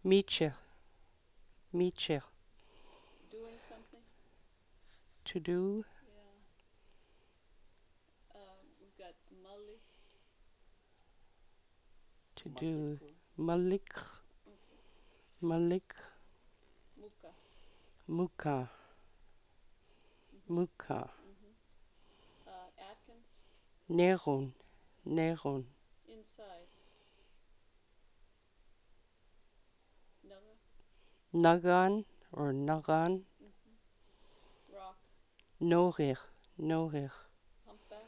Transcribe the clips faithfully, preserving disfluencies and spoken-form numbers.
Meacher. Meacher. Doing something. To do. Yeah. Um, we've got Malik. To do. Maliku. Malik. Okay. Malik. Muka. Muka. Mhm. Muka. Mhm. Uh, Atkins. Neron. Neron. Inside. Naga. Nagan or Nagan. Mhm. Rock. Norir. Norir. Humpback.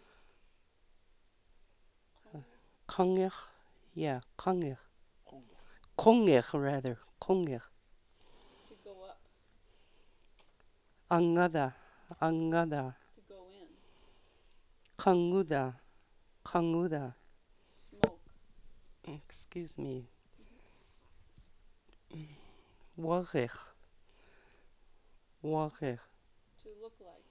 Conger. Konger. Yeah, Konger. Konga. Konger rather. Konger. To go up. Angada. Angada. To go in. Kanguda. Kanguda. Smoke. Excuse me. Mhm. Warir. Warir. To look like.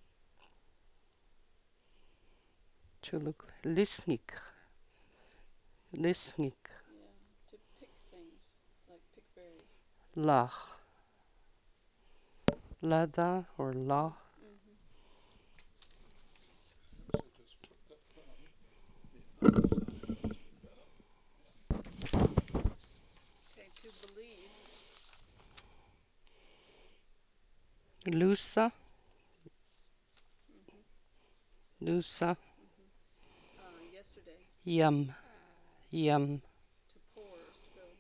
To look. Lisnik. Lisnik. Yeah. To pick things. Like pick berries. Lach. Lada or la. Mhm. So just put that on the other side. That's better. Okay. To believe. Lusa. Mhm. Lusa. Mhm. Uh, yesterday. Yum. Yum. To pour or spill.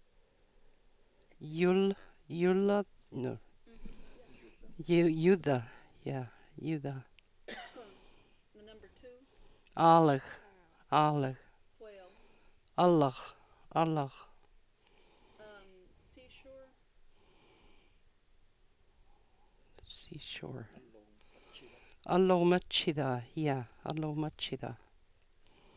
Yul. Yula. No. Mhm. Yeah. Juda. Yu. Yuda. Yeah. Yuda. The number two. Alig. Alig. Whale. Allah. Allah. Um, seashore. Seashore. Along Achida. Alomachida. Yeah. Alomachida.